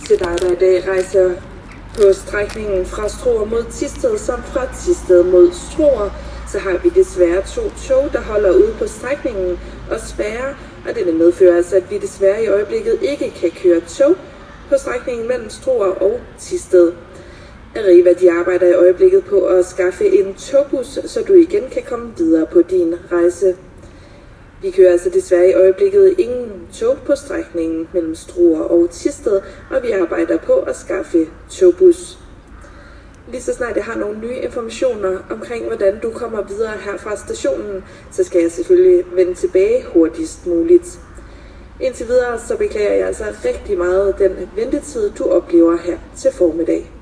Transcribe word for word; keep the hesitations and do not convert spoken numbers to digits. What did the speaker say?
til dig, der i dag rejser på strækningen fra Struer mod Thisted, samt fra Thisted mod Struer, så har vi desværre to tog, der holder ude på strækningen og spærrer, og det medfører altså, at vi desværre i øjeblikket ikke kan køre tog på strækningen mellem Struer og Thisted. Arriva, de arbejder i øjeblikket på at skaffe en togbus, så du igen kan komme videre på din rejse. Vi kører altså desværre i øjeblikket ingen tog på strækningen mellem Struer og Thisted, og vi arbejder på at skaffe togbus. Lige så snart jeg har nogle nye informationer omkring, hvordan du kommer videre her fra stationen, så skal jeg selvfølgelig vende tilbage hurtigst muligt. Indtil videre så beklager jeg altså rigtig meget den ventetid, du oplever her til formiddag.